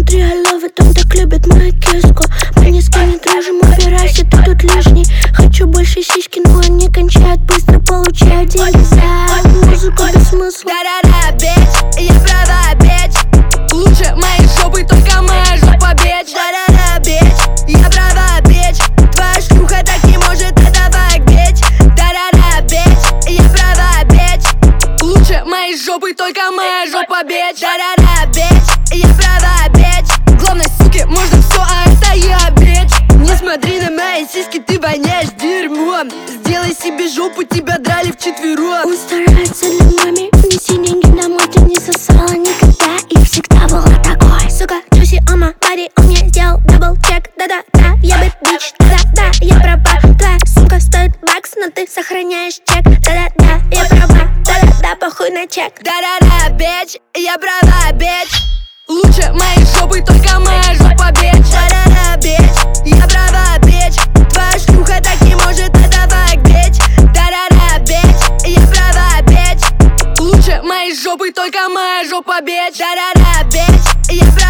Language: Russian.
Смотри, алёвы там так любят мою киску. Мы ни с кем не дружим, убирайся, ты тут лишний. Хочу больше сиськи, но они кончают быстро. Получаю деньги за музыку без смысла. Да-да-да, бич, я права, бич. Лучше моей жопы только моя жопа, бич. Да-да-да, бич, я права, бич. Твоя шлюха так не может, это факт, бич. Да-да-да, бич, я права, бич. Лучше моей жопы только моя жопа, бич. Да-да-да, бич, я права, бич. Главное, суки, можно все, а это я, бич. Не смотри на мои сиськи, ты воняешь дерьмом. Сделай себе жопу, тебя драли вчетвером. Он старается для маме, неси деньги домой. Ты не сосала никогда и всегда была такой. Сука, juicy on my body, он мне сделал дабл-чек. Да-да-да, я бэд бич, да-да-да, я права. Твоя сумка стоит бакс, но ты сохраняешь чек. Да-да-да, я права, да-да-да, похуй на чек. Да-да-да, бич, я права, бич. Лучше моей жопы только моя жопа, бич. Да-да-да, бич, я права, бич. Твоя шлюха так не может, это факт, бич. Да-да-да, бич, я права, бич. Лучше моей жопы только моя жопа, бич. Да-да-да, бич, я права.